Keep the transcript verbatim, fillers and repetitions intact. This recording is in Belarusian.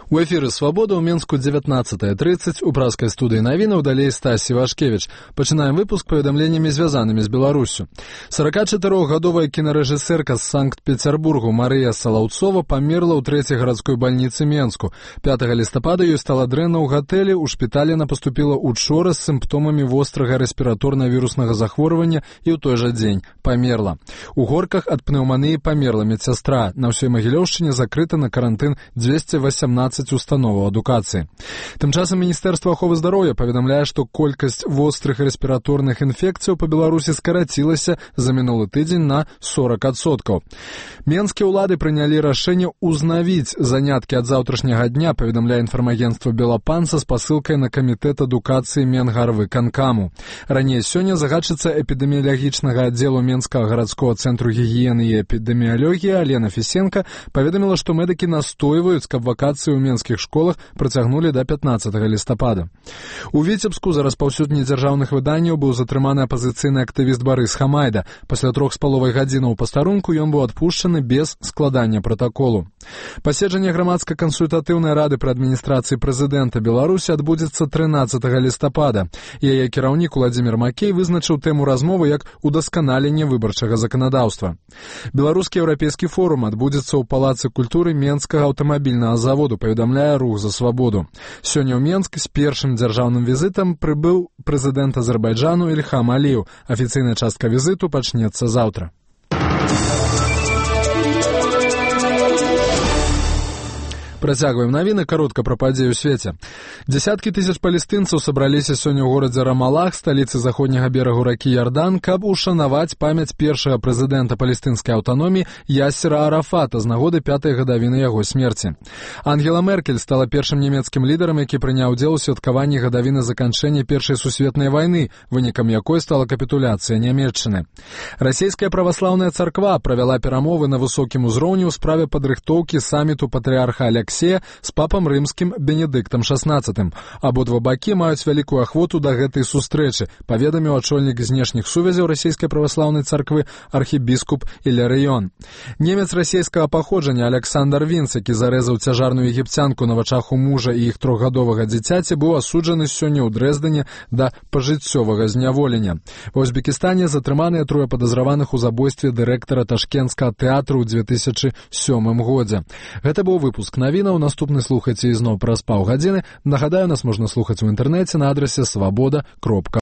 У эфіры «Свабода» ў Мінску дзевятнаццатая трыццаць, у праскай студыі навінаў далей Стасі Вашкевіч. Пачынаем выпуск паведамленнямі, звязанымі з Беларусю. сорокачатырохгадовая кінарэжысэрка з Санкт-Петербургу Марыя Салаўцова памерла ў трэцяй гарадской бальніцы Менску. пятага лістапада ёй стала дрэнна ў гатэлі, у шпіталі яна паступіла учора з сімптомамі вострага рэспіраторна-віруснага захворвання і ў той жа дзень памерла. У Горках ад пнеўманіі памерла медсястра. На ўсёй Магілёўшчыне закрыта на карантын дзвесце васямнаццаць установаў адукацыі. Тым часам Міністэрства аховы здароўя паведамляе, што колькасць вострых рэспіраторных інфекцыяў па Беларусі скарацілася за мінулы тыдзень на сорок адсоткаў. Менскія ўлады прынялі рашэнне ўзнавіць заняткі ад заўтрашняга дня, паведамляе інфармагенцтва Белапан са спасылкай на камітэт адукацыі Менгарвыканкаму. Раней сёння загадчыца эпідэміялагічнага аддзелу Менскага гарадскога цэнтру гігіены і эпідэміялогіі Алена Фісенка паведаміла, што медыкі настойваюць, каб вакацыі ў менскіх школах працягнулі да пятнаццатага лістапада. У Віцебску за распаўсюд недзяржаўных выданняў быў затрыманы апазіцыйны актывіст Барыс Хамайда. Пасля трох з паловай гадзінаў пастарунку ён быў адпушчаны без складання пратаколу. Паседжанне грамадска-кансультатыўнай рады пры адміністрацыі прэзідэнта Беларусі адбудзецца трынаццатага лістапада. Яе кіраўнік Уладзімір Макей вызначыў тэму размовы як удасканаленне выбарчага заканадаўства. Беларускі еўрапейскі форум адбудзецца ў палацы культуры Менскага аўтамабільнага заводу, паведамляе рух за свабоду. Сёння ў Менск з першым дзяржаўным візітам прыбыў прэзідэнт Азербайджану Ільхам Аліеў. Афіцыйная частка візіту пачнецца заўтра. Працягваем навіны, каротка пра падзеі ў свеце. Дзясяткі тысяч палестынцаў сабраліся сёння ў горадзе Рамалах, сталіцы заходняга берагу ракі Ярдан, каб ушанаваць памяць першага прэзідэнта палестынскай аўтаноміі Ясера Арафата з нагоды пятай гадавіны яго смерці. Ангела Меркель стала першым нямецкім лідарам, які прыняў удзел у святкаванні гадавіны заканчэння першай сусветнай вайны, вынікам якой стала капітуляцыя Нямецчыны. Расійская праваслаўная царква правяла перамовы на высокім узроўні ў справе падрыхтоўкі саміту патрыарха Алексея з папам рымскім Бенедыктам шаснаццатым. Абодва бакі маюць вялікую ахвоту да гэтай сустрэчы, паведаміў ачольнік знешніх сувязяў расійскай праваслаўнай царквы архібіскуп Іларыён. Немец расійскага паходжання Александр Вінц, які зарэзаў цяжарную егіпцянку на вачах у мужа і іх трохгадовага дзіцяці, быў асуджаны сёння ў Дрэздане да пажыццёвага зняволення. Ва Узбекістане затрыманыя трое падазраваных у забойстве дырэктара ташкенцкага тэатру ў дзве тысячы сёмым годзе. Гэта быў выпуск навін. Наступны слухайце ізноў праз паўгадзіны. Нагадаю, нас можна слухаць у інтэрнэце на адрасе свабода кропка